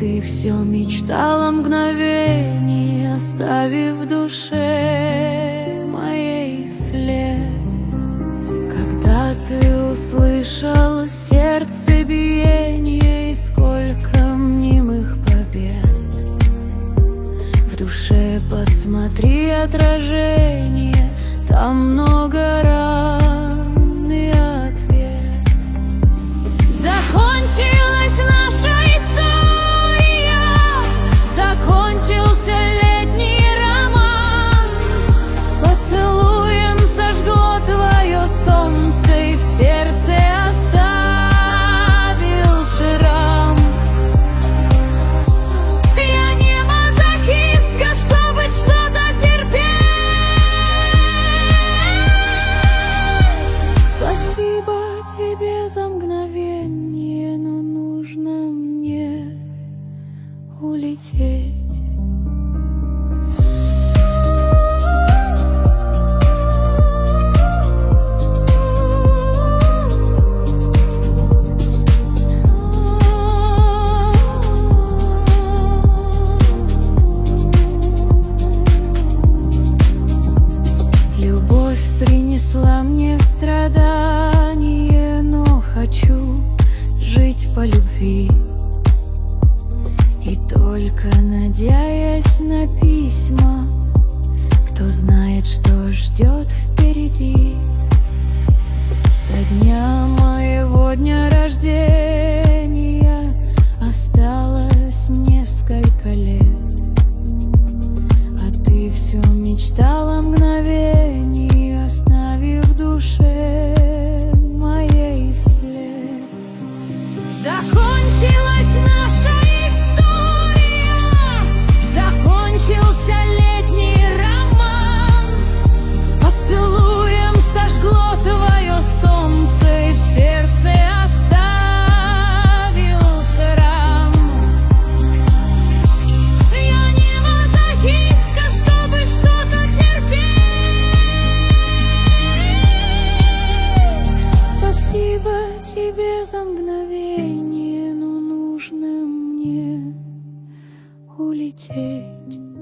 ты все мечтал о мгновении, оставив в душе моей след. Когда ты услышал сердцебиение и сколько мнимых побед, в душе посмотри отражение, там много ран и ответ. Закончилась наша история, закончился летний роман. Поцелуем сожгло твое солнце и в сердце оставил шрам. Я не мазохистка, чтобы что-то терпеть. Спасибо тебе за мгновение, но нужно мне улететь. Любовь принесла мне страдания, но хочу жить по любви. И только надеясь на письма, кто знает, что ждет впереди. Со дня моего дня рождения осталось несколько лет, а ты все мечтал о мгновении, оставив в душе моей след. Закончилась наша история, закончился летний роман. Поцелуем сожгло твое солнце и в сердце оставил шрам. Я не мазохистка, чтобы что-то терпеть. Спасибо тебе за мгновение, но нужно мне улететь.